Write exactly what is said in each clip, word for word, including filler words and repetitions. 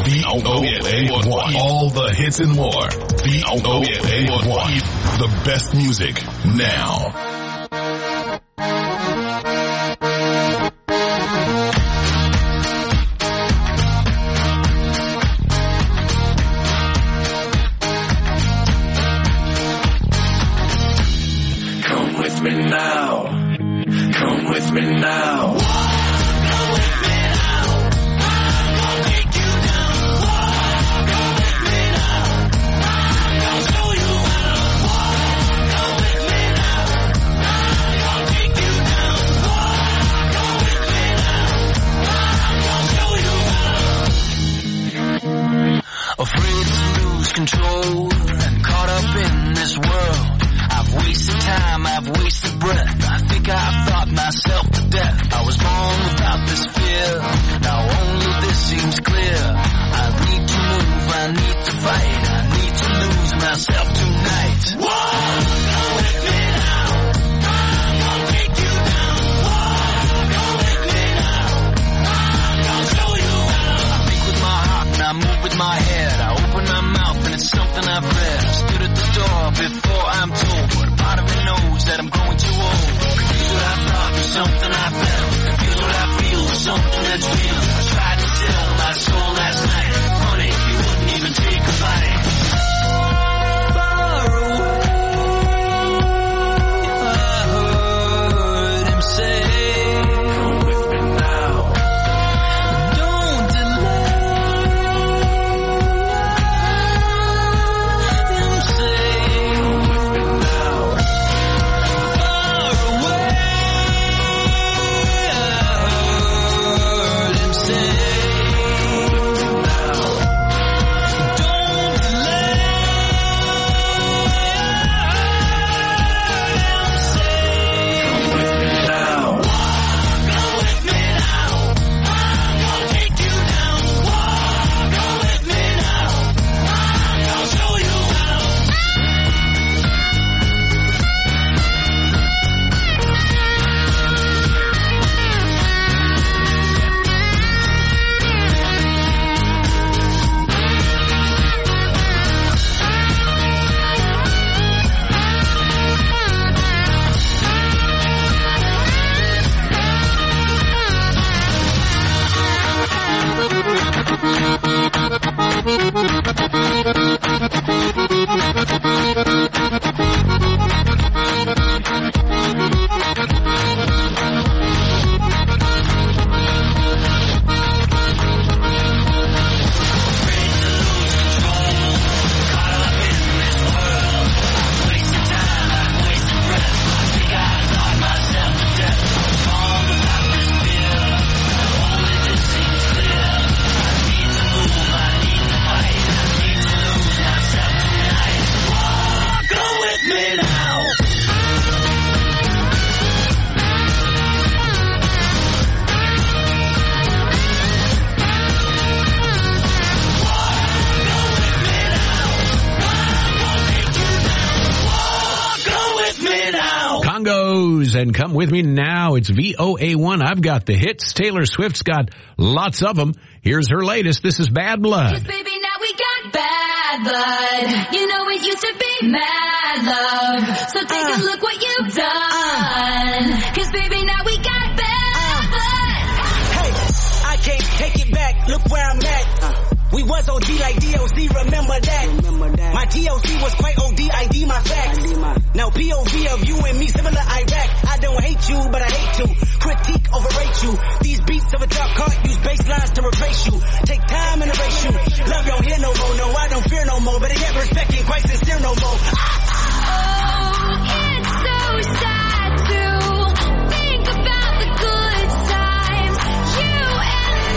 V O A one. All the hits and more. V O A one. The best music now. Come with me now. Come with me now. Come with me now. I'm gonna take you down. Come with me now. I'm gonna show you how. Come with me now. I'm gonna take you down. Come with me now. I'm gonna show you how. Afraid to lose control and caught up in this world. I've wasted time, I've wasted breath. I think I've thought myself to death. I was born without this fear. Now only this seems clear. I need to move, I need to fight. I need to lose myself tonight. Whoa, come with me now. I'm gonna take you down. Whoa, come with me now. I'm gonna show you how. I think with my heart and I move with my head. I open my mouth and it's something I've read. I stood at the door before I'm told, but a part of me knows that I'm growing too old. Confused what I thought was something I felt. Confused what I feel was something that's real. I tried to sell my soul last night. Honey, you wouldn't even take a bite. Far away, I heard him say, come with me now. Don't delay. Him say, come with me now. Far away, I heard him say, come with me now. Don't delay. Him say, come with me now. Come with me now. I'm gonna take you down. Come with me now. I'm gonna show you how. Go with me now. Go with me now. Congos and come with me now. It's V O A one. I've got the hits. Taylor Swift's got lots of them. Here's her latest. This is Bad Blood. 'Cause baby, now we got bad blood. You know it used to be mad love. So take uh, a look what you've done. Uh, 'Cause baby, now we got bad uh, blood. Hey, I can't take it back. Look where I'm at. Uh, we was O G like D O C, remember that. Remember that. My T O C was quite O D, I D my facts. I D my... Now P O V of you and me, similar Iraq. I don't hate you, but I hate to critique, overrate you. These beats of a drop cart use bass lines to replace you. Take time and erase you. Love don't hear no more, no, I don't fear no more. Better get respect, ain't quite sincere no more. Oh, it's so sad to think about the good times, you and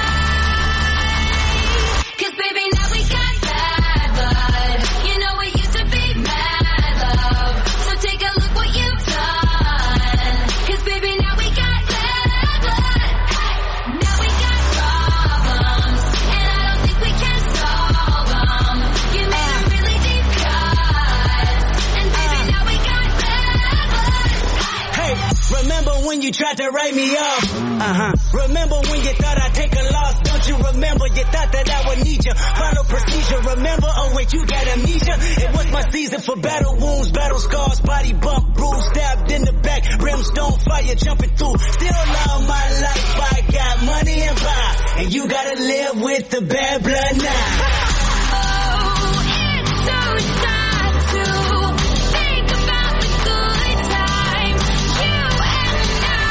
I. 'Cause baby, now we got bad blood. You know it used to be mad love. So take a look what you've done. 'Cause baby, now we got bad blood. Now we got problems, and I don't think we can solve them. You made a really deep cut, and baby, now we got bad blood. Hey, remember when you tried to write me off? Uh-huh. Remember when you thought I'd take a loss? Don't you remember? You thought that I would need you. Follow procedure. Remember? Oh wait, you got amnesia. It was my season for battle wounds, battle scars, body bump, bruise, stabbed in the back, brimstone fire jumping through. Still love my life. I got money and power, and you gotta live with the bad blood now. Oh, it's so sad to think about the good times, you and I.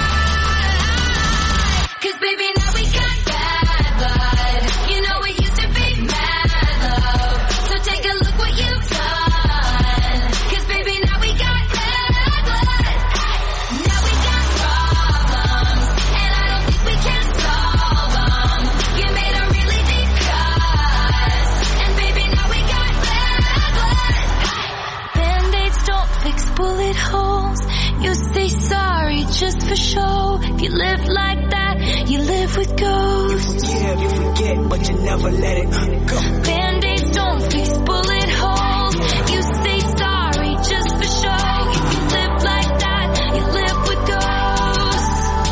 'Cause baby, now we got bad blood. You know it used to be mad love. So take a look what you've done. 'Cause baby, now we got bad blood. Now we got problems, and I don't think we can solve them. You made a really deep cut, and baby, now we got bad blood. Band-aids don't fix bullet holes. You say sorry just for show. If you live like that, you live with ghosts. Yeah, you forget, but you never let it go. Band-aids don't fix bullet holes. You say sorry just for show. If you live like that, you live with ghosts.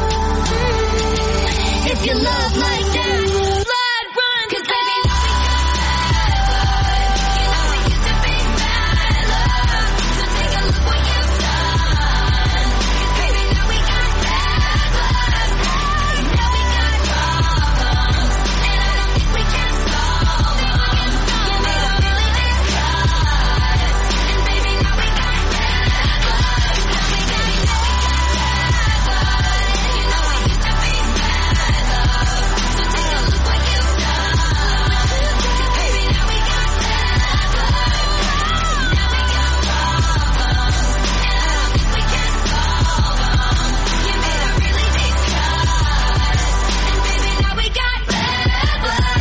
Mm. If you love like that, blood run. 'Cause baby, now we got bad blood. You know we used to be mad love. So take a look what you've done. 'Cause baby, now we got bad blood. Now we got problems, and I don't think we can solve them. You made a really deep cut, and baby, now we got bad blood. Now we got, now we got bad blood. You know we used to be mad love. So take a look what you've done. 'Cause baby, now we got bad blood. Now we got problems, and I don't think we can solve them. You made a really deep cut, and baby, now we got bad blood.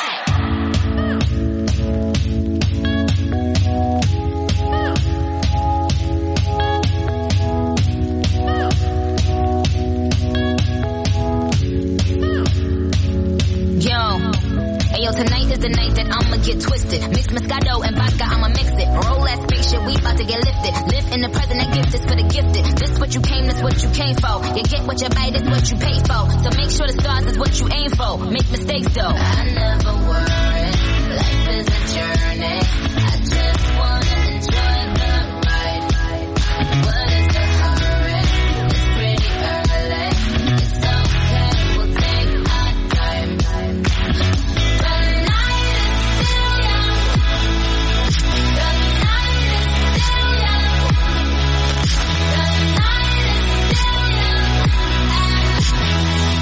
Yo, ayo, tonight is the night that I'ma get twisted. Mix Moscato and vodka, I'ma mix it. Roll that spaceship, we about to get lifted. Live in the present and gift is for the gifted. This what you came, this what you came for. You get what you buy, this what you pay for. So make sure the stars is what you aim for. Make mistakes though. I never worry, life is a journey. I just wanna enjoy the ride. What is the hurry? It's pretty early. It's okay, we'll take our time. The night is still young. The night is still young. The night is still young. And so are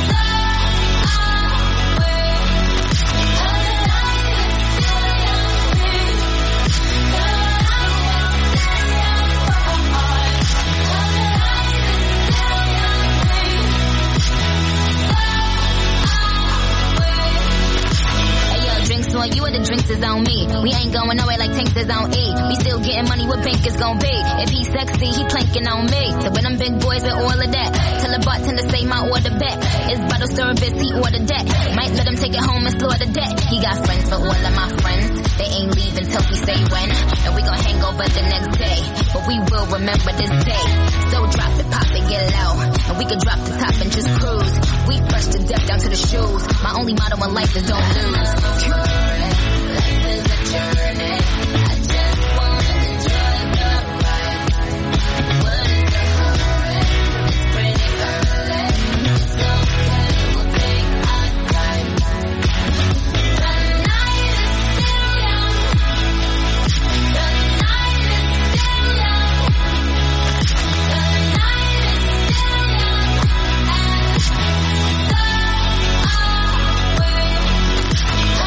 we. The night is still on you and the drinks is on me. We ain't going nowhere like tanks is on E. We still getting money, what bank is gon' be? If he's sexy, he planking on me. So when them big boys and all of that, tell the bartender say my order back. It's bottle service, he ordered that. Might let him take it home and slaughter that. He got friends for all of my friends. They ain't leaving till we say when. And we gon' hang over the next day. But we will remember this day. So drop it, pop it, get low. And we can drop the top and just cruise. We fresh to death down to the shoes. My only motto in life is don't lose. Life is a journey. I just wanna enjoy the ride. What is the hurry? It's pretty early. It's okay, we'll take our time. The night is still young. The night is still young. The night is still young. And so are we. The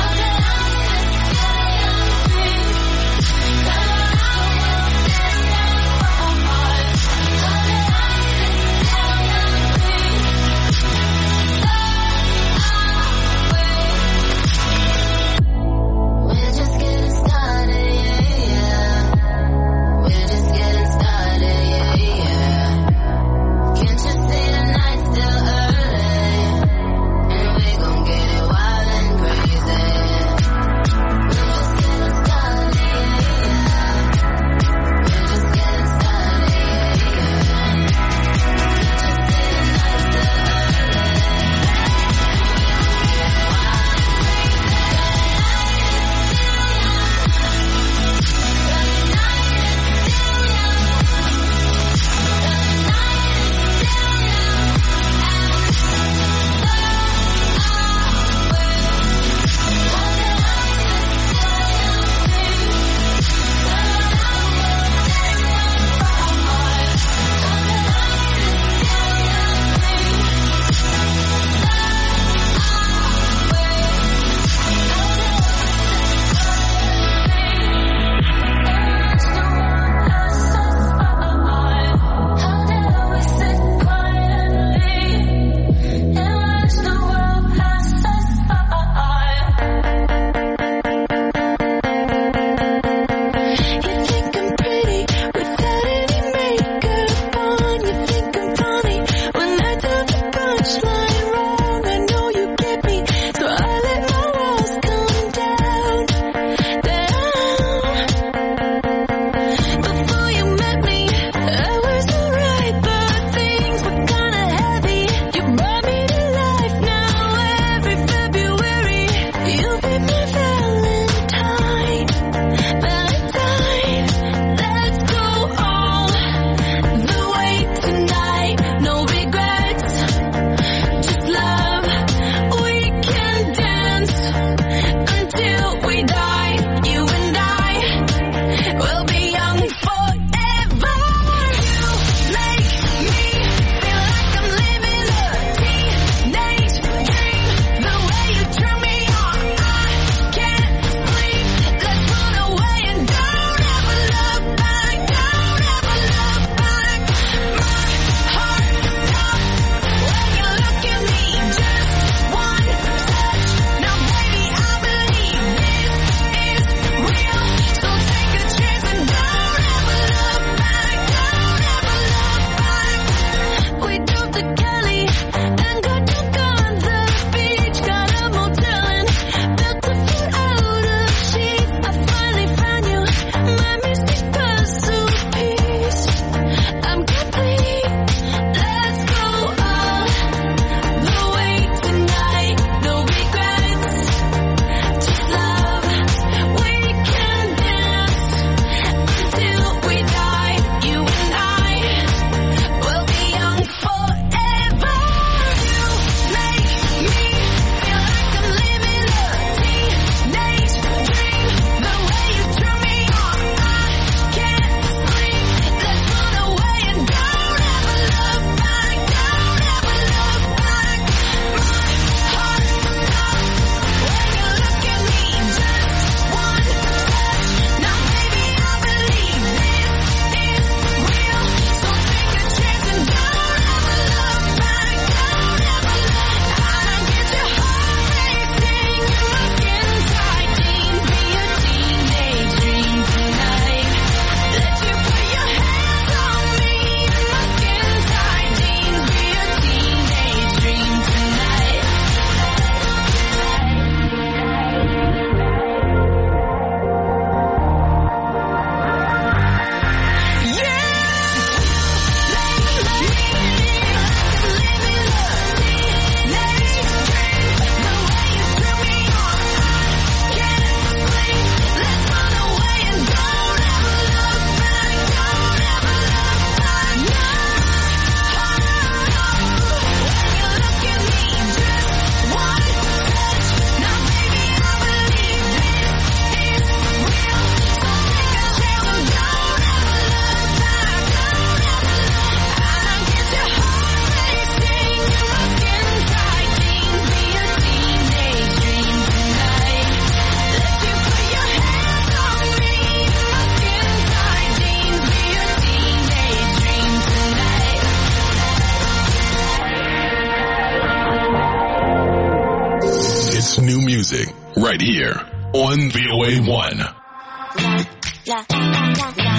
music right here on V O A one. La, la, la, la, la.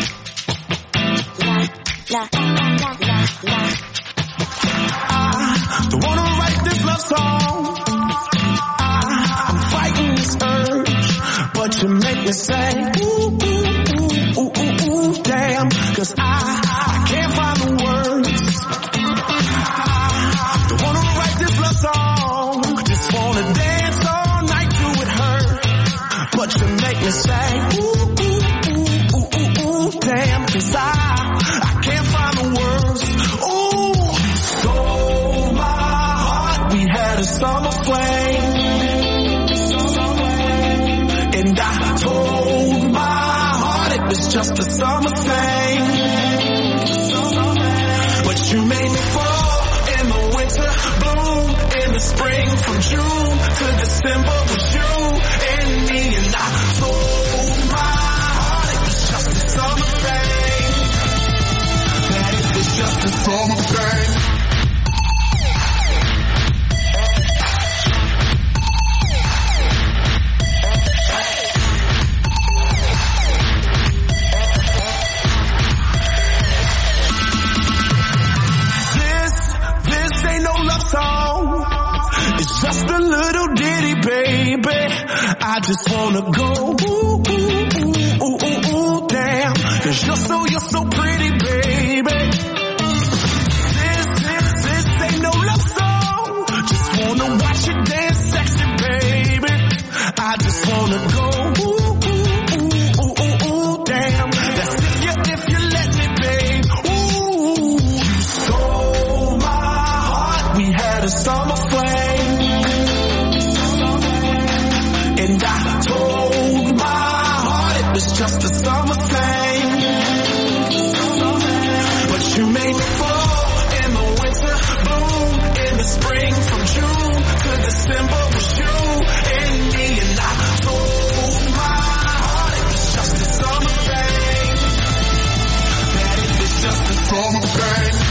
La, la, la, la, la. I don't wanna write this love song. I, I'm fighting this urge, but you make me say, ooh, ooh, ooh, ooh, ooh, ooh, damn, cause I, I can't find the words. I don't wanna write this love song, just wanna dance all night to it hurt, but you make me say, ooh, ooh, ooh, ooh, ooh, ooh, damn, cause I, I can't find the words. Ooh, stole my heart, we had a summer flame, and I told my heart it was just a summer thing, but you made me fall in the winter, bloom in the spring, from June to December was you and me, and I told my heart it was just a summer thing, that it was just a summer thing. It's just a little ditty, baby. I just wanna go, ooh, ooh, ooh, ooh, ooh, ooh, damn. Cause you're so, you're so pretty, baby. This, this, this ain't no love song. Just wanna watch you dance sexy, baby. I just wanna go, ooh, ooh, ooh, ooh, ooh, ooh, damn. That's if you, if you let me, babe. Ooh, you stole my heart. We had a summer flame. And I told my heart it was just a summer thing, but you made me fall in the winter, bloom in the spring, from June to December was you and me, and I told my heart it was just a summer thing, that it was just a summer thing.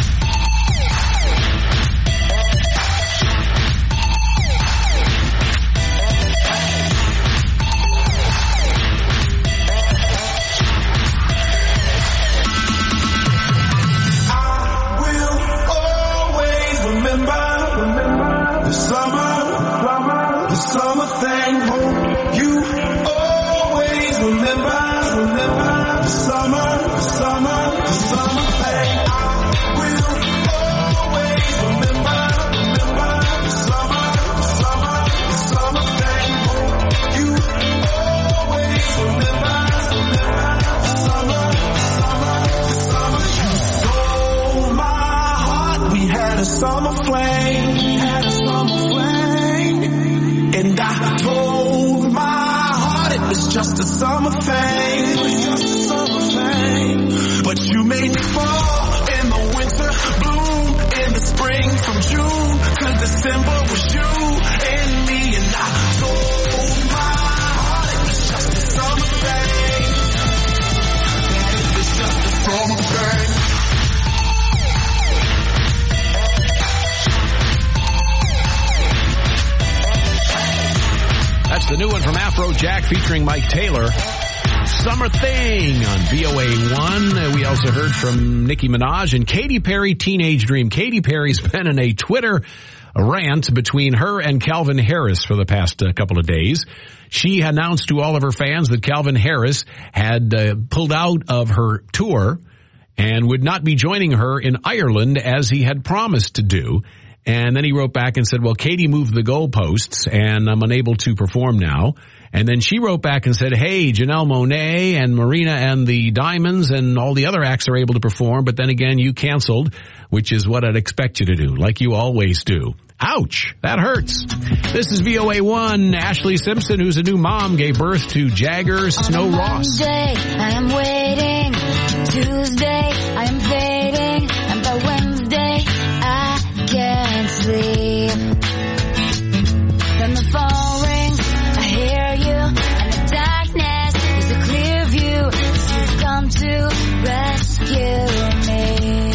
The summer, the summer thing. Hope you always remember, remember the summer, the summer, the summer thing. I will always remember, remember the summer, the summer, the summer thing. Hope you always remember, remember the summer, the summer, the summer. You stole my heart. We had a summer flame. Had a summer flame, and I told my heart it was just a summer thing, it was just a summer thing, but you made me fall in the winter, bloom in the spring, from June to December was you and me, and I told my heart it was just a summer thing, that it was just a summer thing. That's the new one from Afrojack featuring Mike Taylor. Summer Thing on V O A one. We also heard from Nicki Minaj and Katy Perry, Teenage Dream. Katy Perry's been in a Twitter rant between her and Calvin Harris for the past uh, couple of days. She announced to all of her fans that Calvin Harris had uh, pulled out of her tour and would not be joining her in Ireland as he had promised to do. And then he wrote back and said, well, Katie moved the goalposts and I'm unable to perform now. And then she wrote back and said, hey, Janelle Monáe and Marina and the Diamonds and all the other acts are able to perform. But then again, you canceled, which is what I'd expect you to do, like you always do. Ouch, that hurts. This is V O A one. Ashley Simpson, who's a new mom, gave birth to Jagger Snow Ross. Monday, I am waiting. Tuesday, I am fading. And by Wednesday, I can't sleep. Then the phone rings, I hear you, and the darkness is a clear view, 'cause you've come to rescue me.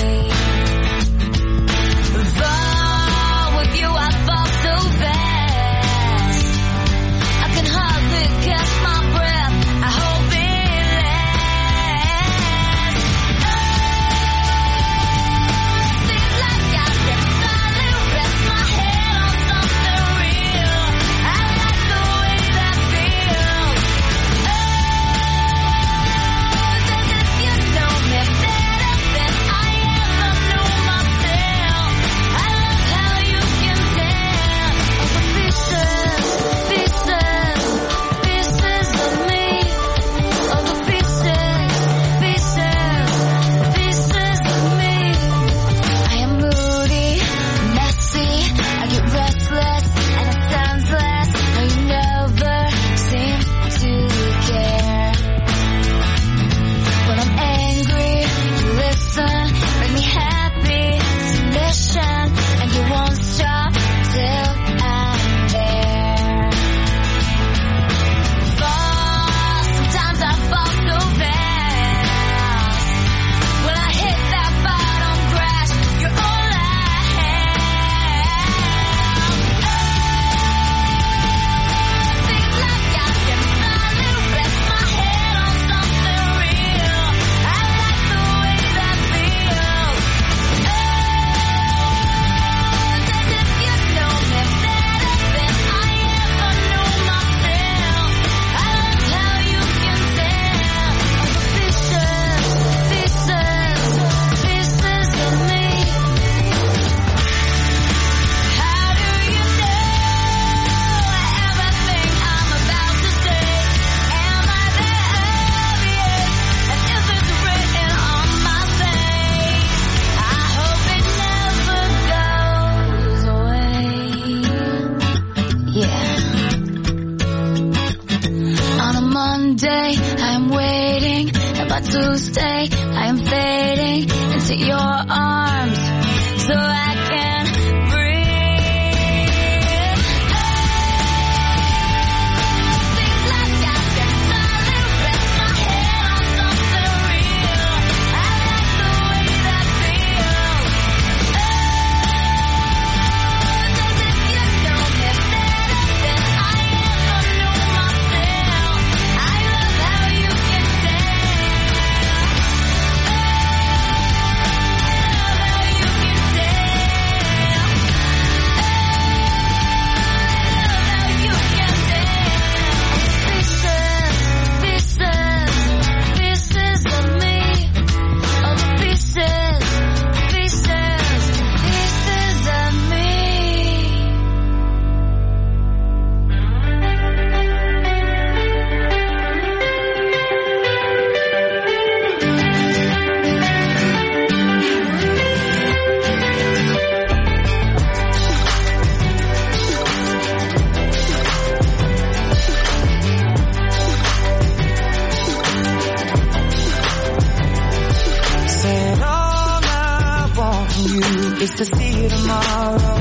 Fall with you, I fall so fast. Monday, I'm waiting. And by Tuesday, I am fading into your arms so I can breathe. Seems like I can finally rest my head on something real. I like the way that feels. Cause if you know me better than I ever knew myself, I love how you can dance. Is to see you tomorrow,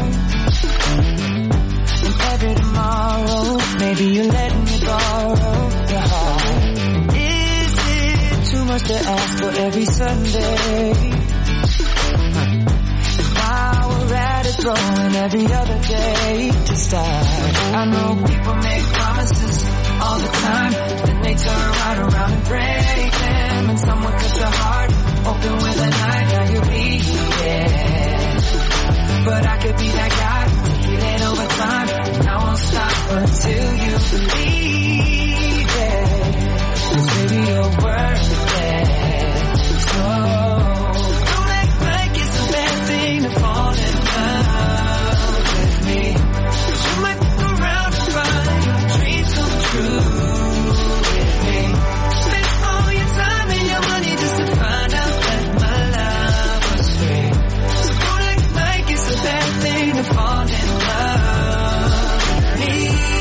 and every tomorrow, maybe you're letting me borrow your heart. Is it too much to ask for every Sunday? And while we're at it, throwing every other day to start. I know people make promises all the time, then they turn right around and break them. And someone cut your heart open with a knife, now you're bleeding. But I could be that guy, heal it over time, and I won't stop until you believe it. 'Cause baby, you're worth it. So don't act like it's a bad thing to fall in love with me. 'Cause you might look around and find your dreams come true with me. Spend all your time and your money just to find out that my love was free. So don't act like it's a bad thing to fall in love with me.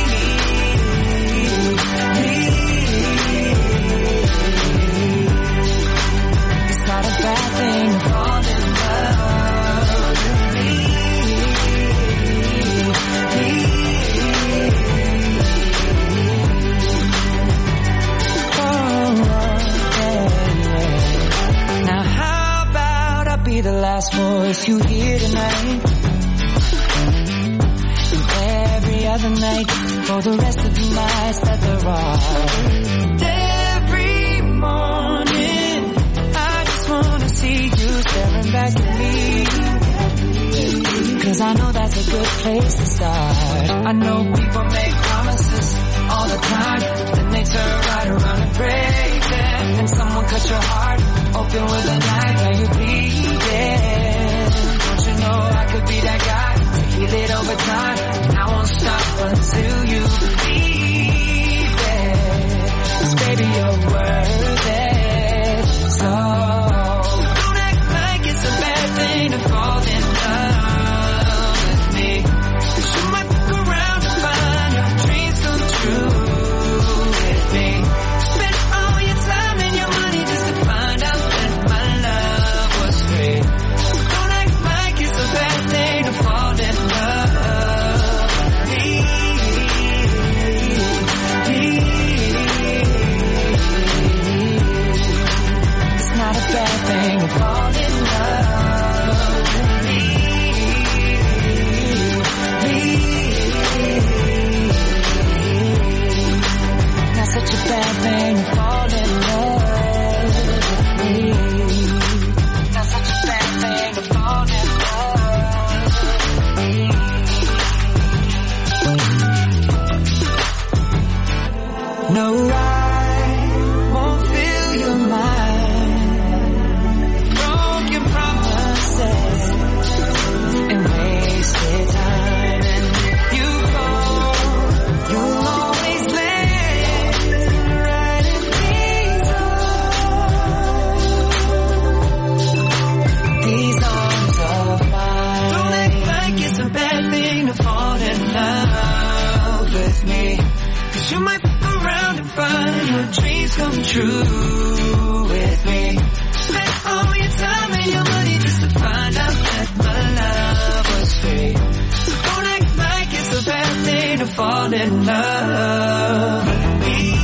It's not a bad thing to fall in love with me. Oh, yeah, yeah. Now how about I be the last voice you hear tonight? And every other night, for the rest of the nights that there are. Every morning, I just wanna see you staring back at me. 'Cause I know that's a good place to start. I know people make promises all the time, then they turn right around and break them. And someone cut your heart open with a knife, now you bleeding. Don't you know I could be that guy to heal it over time, and I won't stop until you believe it. 'Cause baby, you're worth it. So don't act like it's a bad thing to fall in love with me. 'Cause you might look around and find your dreams come true with me. Spend all your time and your money just to find out that my love was free. So don't act like it's a bad thing to fall in love with me. It's not a bad thing to fall in love with me. Not such a bad thing to fall in love with me. Not such a bad thing to fall in love with me. No, I won't fill your mind. Broken promises and wasted time. And you go, you'll always land right in these arms. These arms of mine. Don't act like it's a bad thing to fall in love with me. 'Cause you might look around and find your dreams come true with me. Spend all your time and your money just to find out that my love was free. So don't act like it's a bad thing to fall in love with me.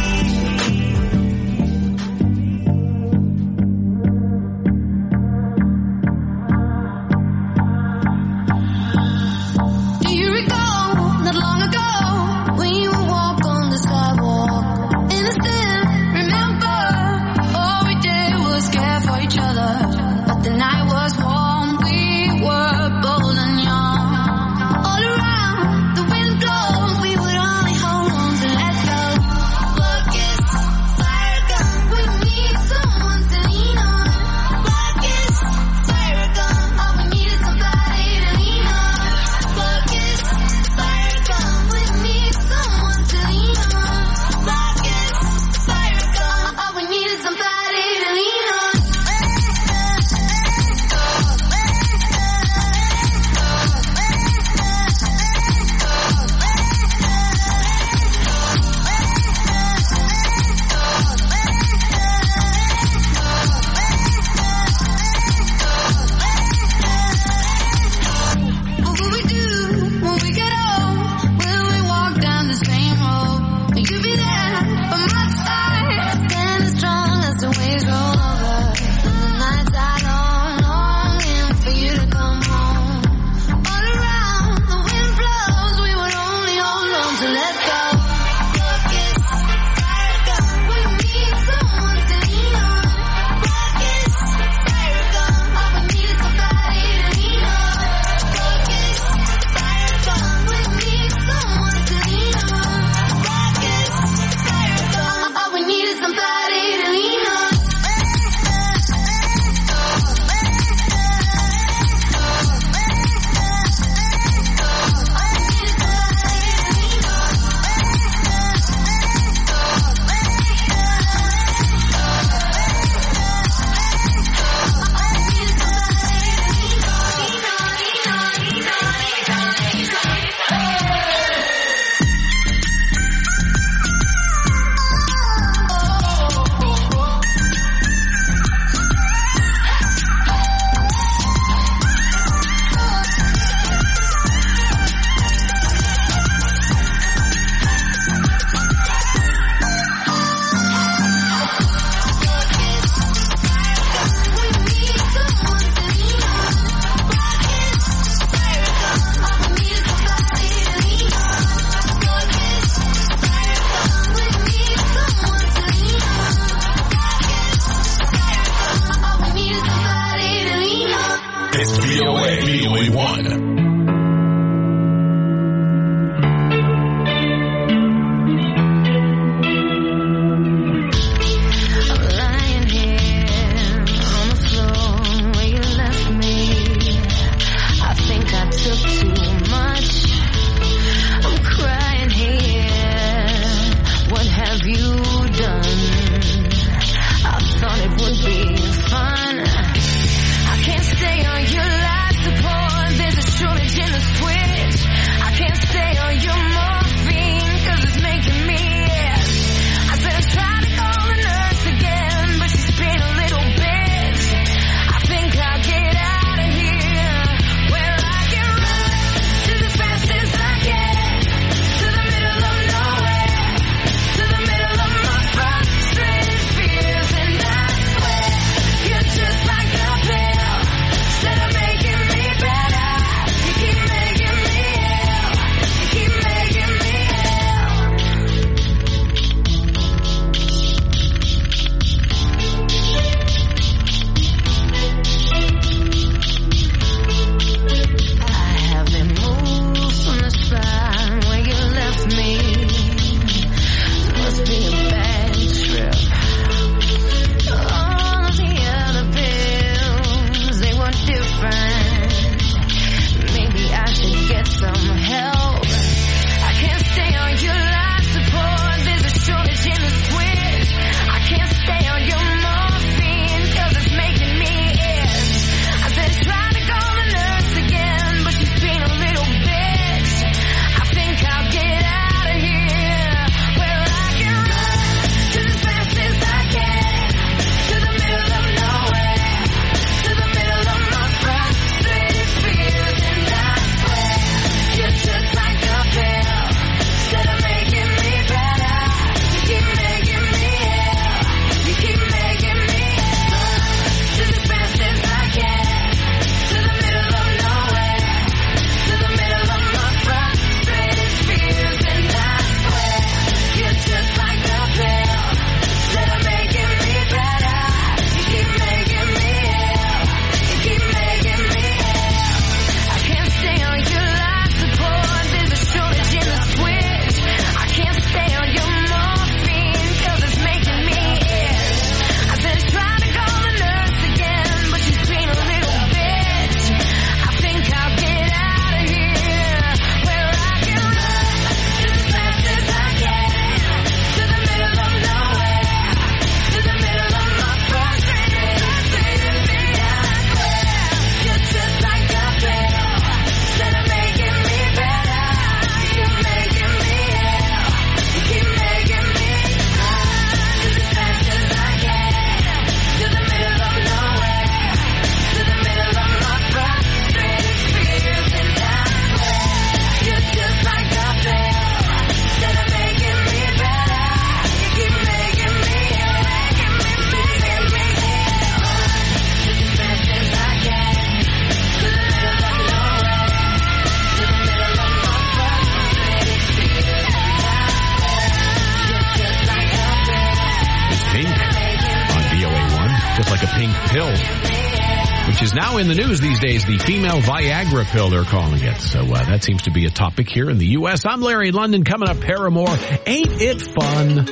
like a pink pill, which is now in the news these days, the female Viagra pill, they're calling it. So uh, that seems to be a topic here in the U S. I'm Larry London. Coming up, Paramore. Ain't it fun?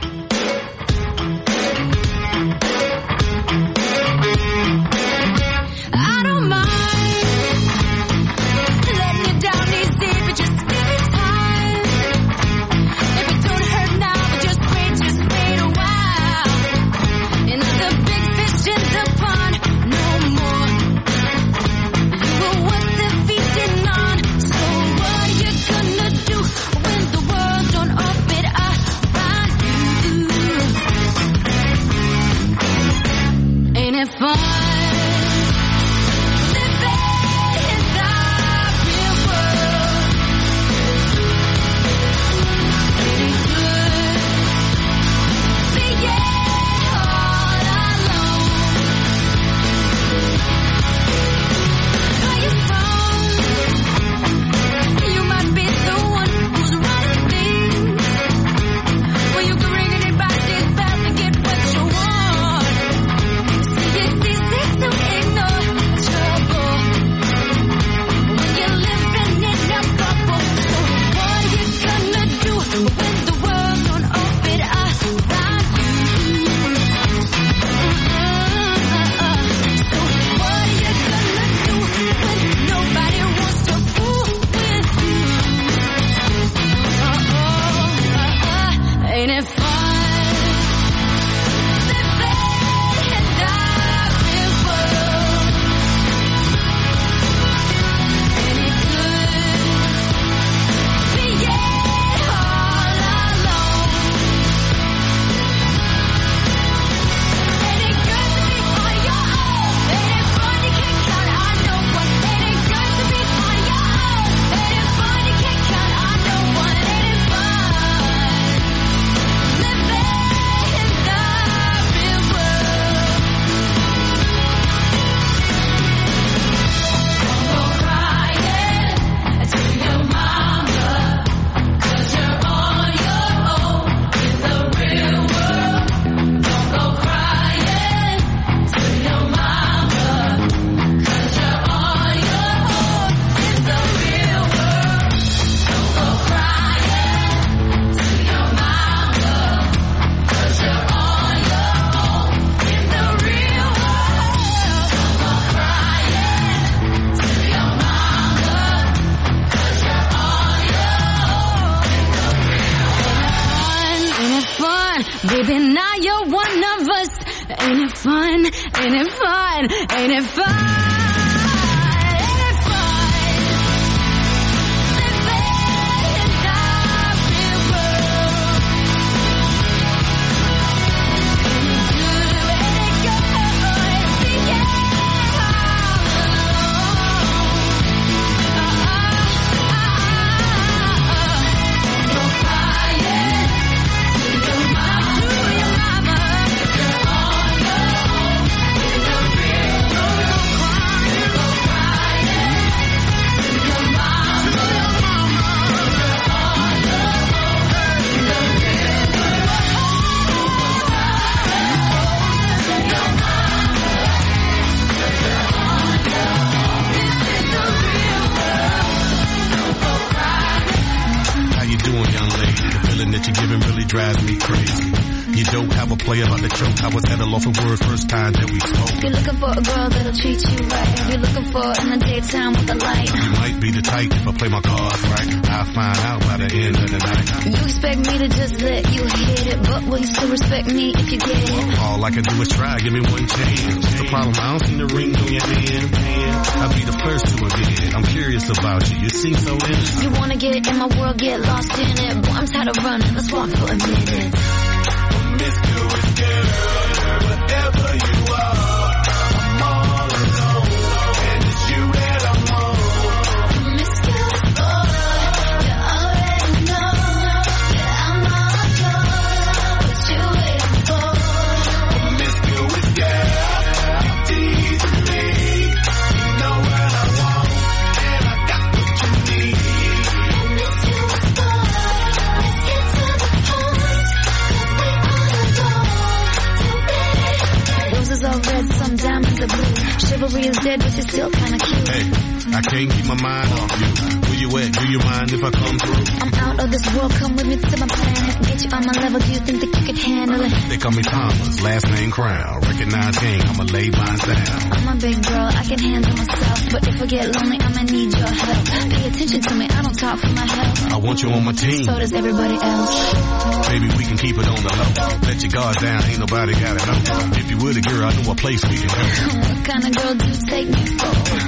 I don't mind letting you down easy, but just give it time. If it don't hurt now, but just wait, just wait a while. Another big fish in the pond, no more. You were worth defeating on. So what you gonna do when the world don't orbit around you? Ain't it fun? Baby, now you're one of us. Ain't it fun? Ain't it fun? Ain't it fun? Drives me crazy. You don't have a player about the choke. I was at a loss of words first time that we spoke. If you're looking for a girl that'll treat you right, if you're looking for in the daytime with the light, you might be the type if I play my cards right. I'll find out by the end of the night. You expect me to just let you hit it, but will you still respect me if you get it? All I can do is try, give me one chance. What's the problem? I don't see the ring on your hand. I'll be the first to admit. I'm curious about you. You seem so innocent. You wanna get in my world, get lost in it. Boy, I'm tired of running. Let's walk for a minute. Promiscuous girl, whatever you are, I'm all alone, and it's you that I'm on. Promiscuous boy, you already know that I'm all yours. What you waiting for? Promiscuous girl, you teasing me. You know what I want, and I got what you need. Promiscuous boy, let's get to the point. chivalry is dead, but you're still kinda cute. Hey, I can't keep my mind off you. Where you at? Do you mind if I come through? I'm out of this world, come with me to my planet. Get you on my level, do you think that you could handle it? They call me Thomas, last name Crown. Recognize gang, I'ma lay mine down. I'm a big girl, I can handle myself. But if I get lonely, I'ma need your help. Pay attention to me, I don't talk for my health. I want you on my team. So does everybody else. Baby, we can keep it on the low. Let your guard down, ain't nobody got it know. If you were the girl, I know a place we can go. What kind of girl do you take me for?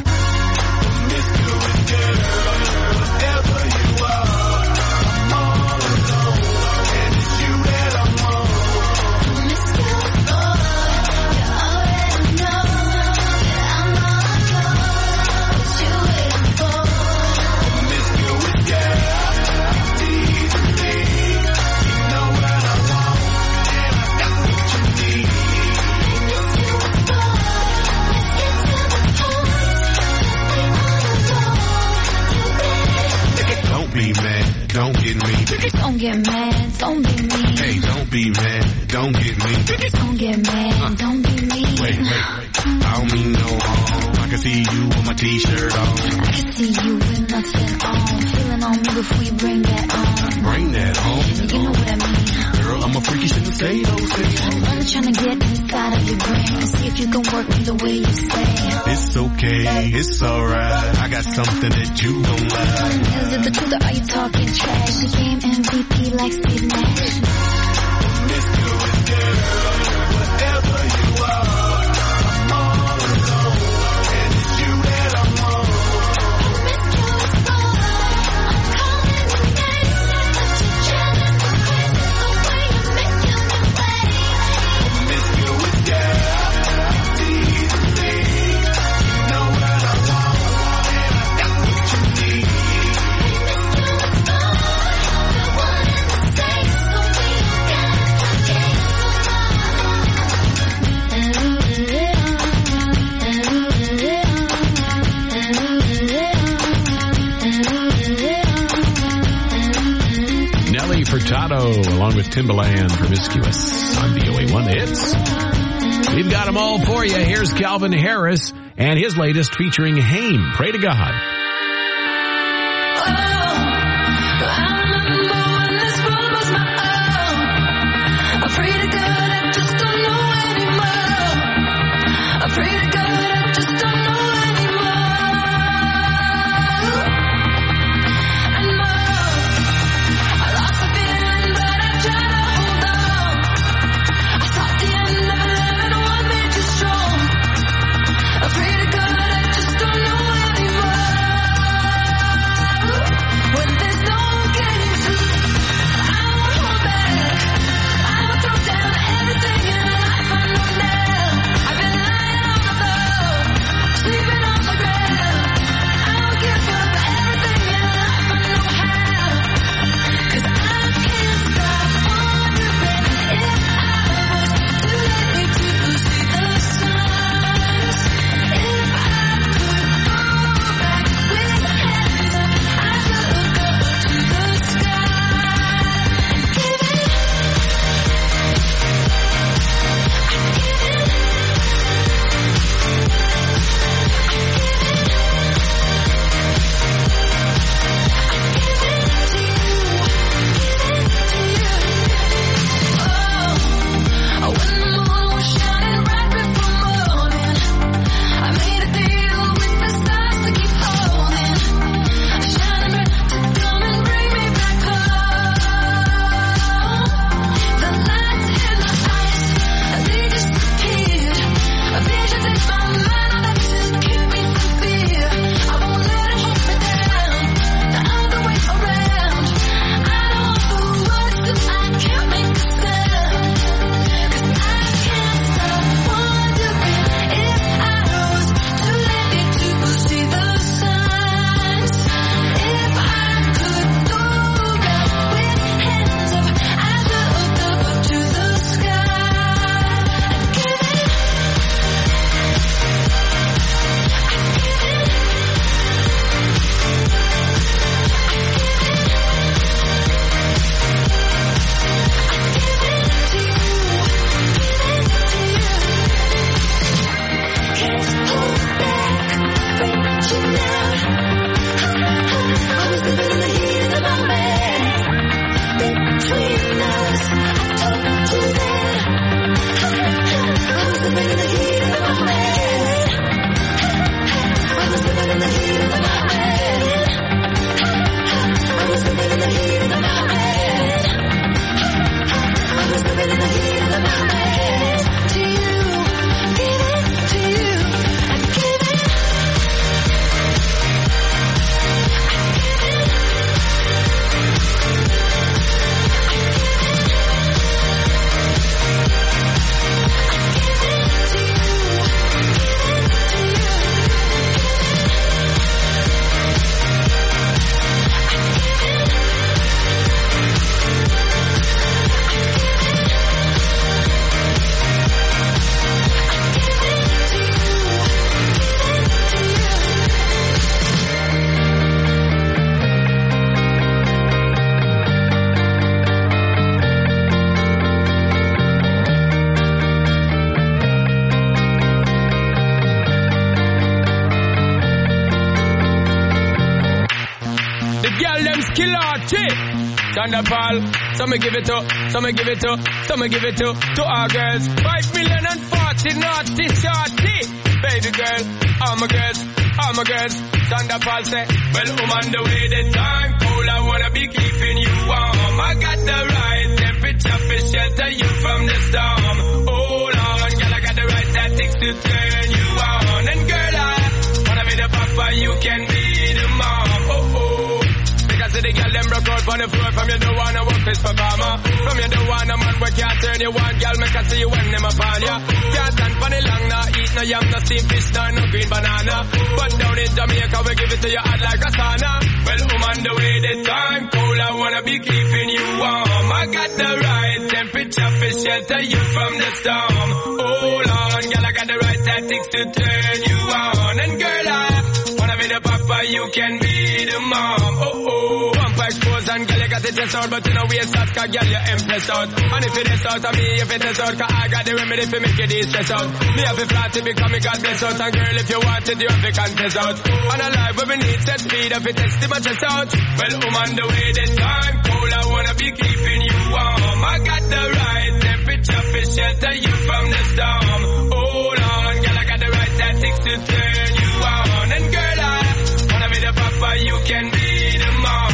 Don't get me. Don't get mad, don't be mean. Hey, don't be mad, don't get me. Don't get mad, uh, don't be mean. Wait, wait, wait. I don't mean no harm. I can see you with my t-shirt on. I can see you with nothing on. Feeling on me before you bring that on. Bring that on. You know what I mean. Girl, I'm a freaky, shouldn't say those things. I'm trying to get inside of your brain and see if you can work me the way you say. It's okay, it's alright. I got something that you don't like. Is it the truth or are you talking trash? You game M V P like Steve Nash. Promiscuous girl, whatever you are, I'm all alone, and it's you that I want. Promiscuous boy, I'm calling your name, but you're driving me crazy the way you're making me play. Promiscuous girl, teasing me, you know what I want, and I got what you need. Promiscuous boy, the one and the same, so we don't gotta get Nelly Furtado along with Timbaland, Promiscuous on V O A one The Hits. We've got them all for you. Here's Calvin Harris and his latest featuring Haim. Pray to God. I pray to God, I just don't know anymore. Thunderfall, some me give it to, some me give it to, some me give it to, to our girls. Five million and forty naughty shorty. Baby girl, all my girls, all my girls. Thunderfall say, well, I'm on the way, the time cold, I wanna be keeping you warm. I got the right temperature for shelter you from the storm. Hold on, girl, I got the right tactics to turn you on. And girl, I wanna be the papa, you can be the mom. Oh, oh. See the girl them broke out on the floor. From you don't wanna work this performer. From you don't wanna man where can't turn you on. Girl make I see you when them upon ya. Can't stand for the long, nah eat no yam, no steamed fish, nah no green banana. But down in Jamaica we give it to you hot like a sauna. Well, I'm on the way, the time cold, I wanna be keeping you warm. I got the right temperature for shelter you from the storm. Hold on, girl, I got the right tactics to turn you on. And girl, I wanna be the papa, you can be the mom. Oh oh. Expose and girl, you got it test out, but you know we start, cause girl, you impressed out. And if it is out of me, if it is out, cause I got the remedy for make it stress out. Me have a flat to become a God bless out, and girl, if you want it, you have to contest out. And a life where we need set speed, if it test my chest out. Well, I'm on the way, the time cold, I wanna be keeping you warm. I got the right temperature for shelter you from the storm. Hold on, girl, I got the right tactics to turn you on. And girl, I wanna be the papa, you can be the mom.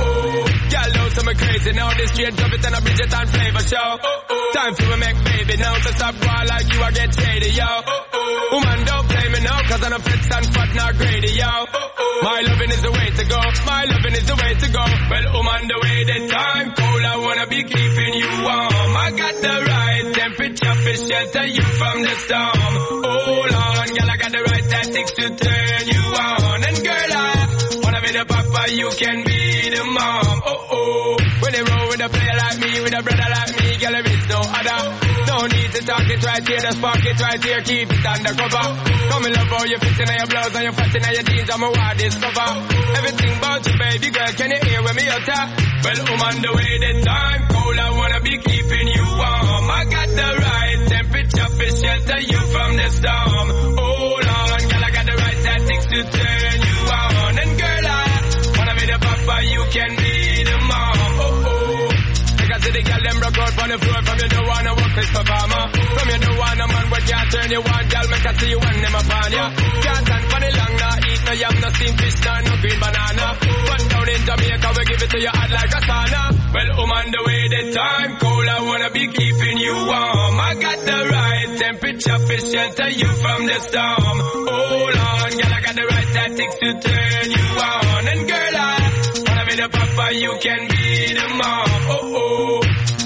Y'all know some crazy now. This straight drop it and a Bridget and flavor show. Oh-oh. Time for a make baby now. So stop going like you, I get shady, yo. Oh-oh. Woman, don't play me now, cause I'm a fit and fat, not greedy, yo. Oh-oh. My loving is the way to go. My loving is the way to go. Well, I'm on the way, the time cold, I wanna be keeping you warm. I got the right temperature for shelter you from the storm. Hold on, girl, I got the right tactics to turn you on. And girl, I wanna be the papa, you can be the mom. Oh oh. When they roll with a player like me, with a brother like me, girl, there is no other. No need to talk it right here, just park it right here, keep it undercover. Come and love how you fit in your blouse and you fat in your jeans, I'm a wild discover. Everything about you, baby girl, can you hear when me utter? Well, I'm on the way, the time cold, I wanna be keeping you warm. I got the right temperature for shelter you from the storm. Hold on, girl, I got the right tactics to turn you on. And girl, I wanna be the papa, you can be the mom. Oh oh. Because the girl them broke out on the floor. From you don't wanna work this performer. From you don't wanna man where can't turn you on. Girl make I see you when them upon ya. Can't stand for the long, nah eat no yam, no steamed fish, nah no green banana. But down in Jamaica we give it to you hot like a sauna. Well, I'm on the way, the time cold, I wanna be keeping you warm. I got the right temperature for shelter you from the storm. Hold on, girl, I got the right tactics to turn you on. And girl, I wanna be the papa, you can be the mom. Oh oh.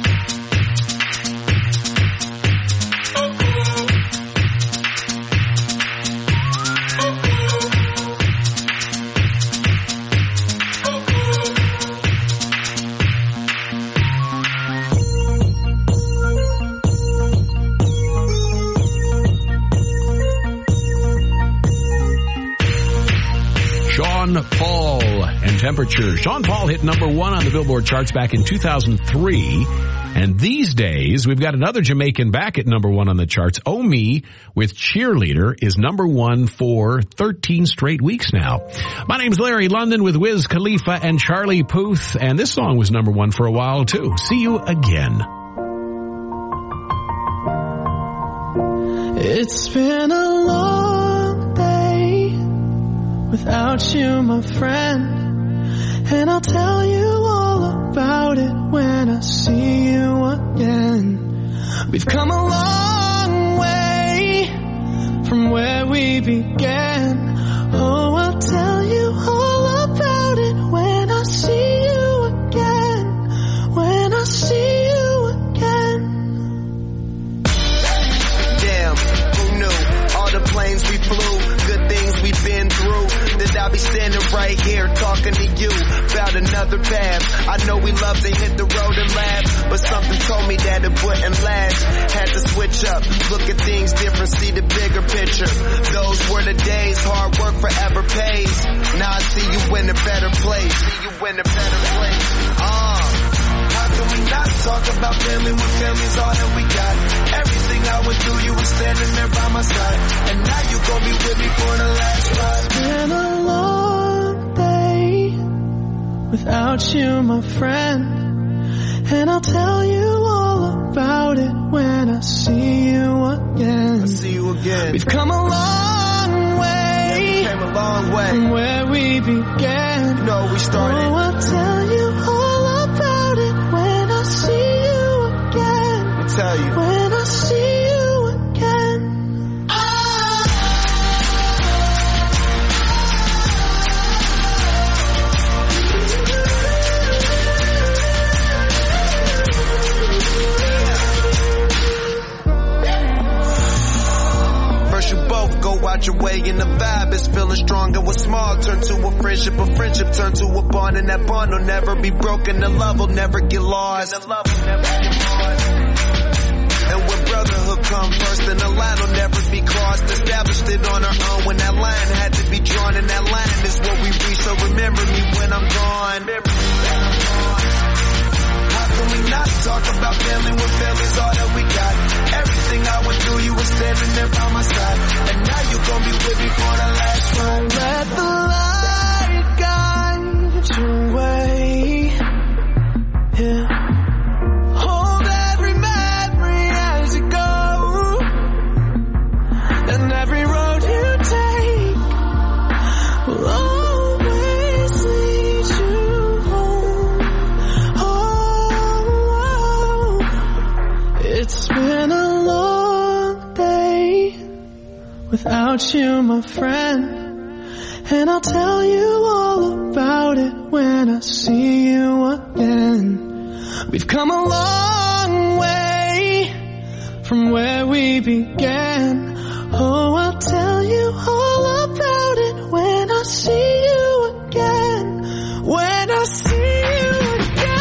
Sean Paul and Temperature. Sean Paul hit number one on the Billboard charts back in two thousand three. And these days, we've got another Jamaican back at number one on the charts. Oh Me with Cheerleader is number one for thirteen straight weeks now. My name's Larry London with Wiz Khalifa and Charlie Puth, and this song was number one for a while too. See You Again. It's been a long day without you, my friend. And I'll tell you all about it when I see you again. We've come a long way from where we began. Oh, I'll tell you all about it when I see you again. When I see you again. Damn, who knew? All the planes we flew, good things we've been through. That I'll be standing right here talking to you about another path. I know we love to hit the road and laugh, but something told me that it wouldn't last. Had to switch up, look at things different, see the bigger picture. Those were the days, hard work forever pays. Now I see you in a better place. See you in a better place. Ah. Uh. How can we not talk about family when family's all that we got? Everything I went through, you were standing there by my side. And now you gon' be with me for the last ride. It's been a long day without you, my friend. And I'll tell you all about it when I see you again. I see you again. We've come a long way, yeah, we came a long way from where we began. You know we started. Oh, I'll tell you all about it when I see you again. I tell you. When I see you again. You both go out your way and the vibe is feeling strong. And what's small turn to a friendship, a friendship turn to a bond, and that bond will never be broken. The love will never get lost. And the love will never get lost. And when brotherhood come first, then the line will never be crossed. Established it on our own when that line had to be drawn, and that line is what we reach. So remember me when I'm gone. How can we not talk about family when family's all that we got? Everything I went through, you were standing there by my side. And now you gon' be with me for the last ride. Let the light guide your way. Yeah. Hold every memory as you go. And every road you take will always lead you home. Oh, it's been a long day without you, my friend. And I'll tell you all about it when I see you again. We've come a long way from where we began. Oh, I'll tell you all about it when I see you again. When I see you again.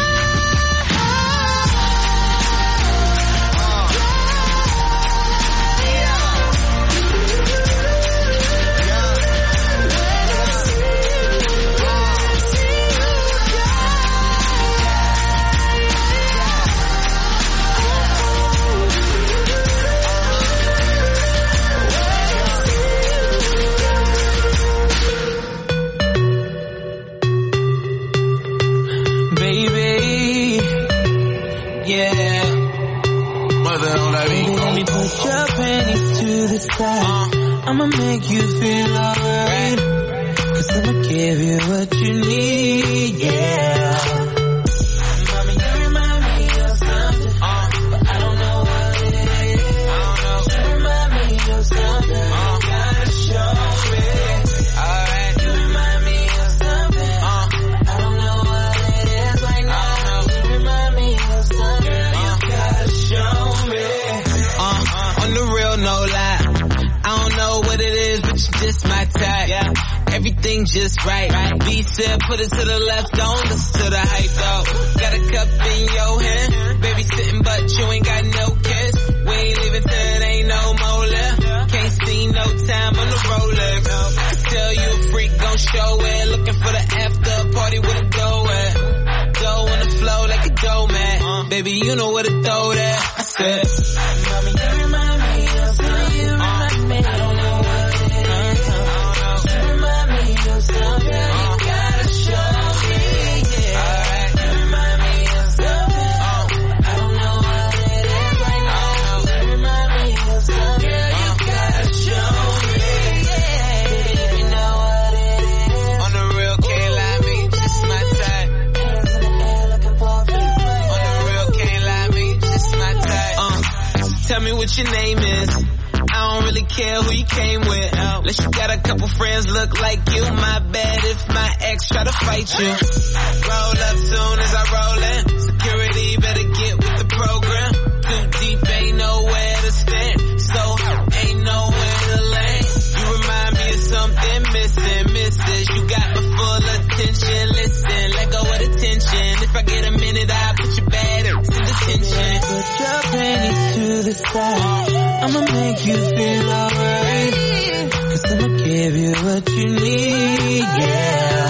I'ma make you feel alright, cause I'ma give you what you need, yeah. Mommy, you remind me of something, uh, but I don't know what it is. I don't know. You remind me of something, uh, you gotta show me. Alright. You remind me of something, uh, I don't know what it is right now. You remind me of something, uh, you gotta show me. Uh, on the real, no lie. I don't know what it is, but you just my type. Yeah. Everything just right. right. B said put it to the left, don't listen to the hype though. Got a cup in your hand, baby sitting but you ain't got no kiss. We ain't leaving till it ain't no more left. Can't see no time on the Rolex. I can tell you a freak gon' show it. Looking for the after party with a go at. Go on the flow like a dough man. Uh, baby baby, you know where to throw that. I said, mommy, you remind me of something. You remind me. I don't know what it is. You remind me of something. You gotta show me, yeah. Alright, you remind me of something. I don't know what it is right now. You remind me of something. Girl, you gotta show me, yeah. Baby, you know what it is. On the real, can't lie, me, just my type. Hands in the air looking for a few. On the real, can't lie, me, just my type. Uh, tell me what your name is. I don't really care who you came with. Unless you got a couple friends look like you. My bad if my ex try to fight you. Roll up soon as I roll in. Security better get with the program. Too deep, ain't nowhere to stand. So ain't nowhere to land. You remind me of something missing, missus. You got my full attention. Listen, let go of the tension. If I get a minute, I'll put you bad in detention. Put your panties to the side. I'ma make you feel alright. Cause I'ma give you what you need, yeah.